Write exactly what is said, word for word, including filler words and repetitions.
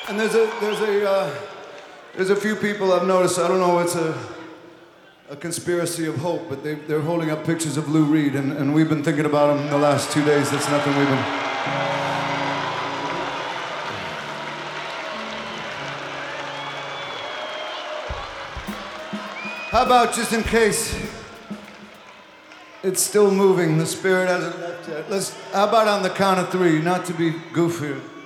And there's a there's a uh, there's a few people I've noticed. I don't know. It's a a conspiracy of hope, but they they're holding up pictures of Lou Reed, and, and we've been thinking about him the last two days. That's nothing we've been. How about just in case it's still moving, the spirit hasn't left yet. Let's. How about on the count of three, not to be goofy.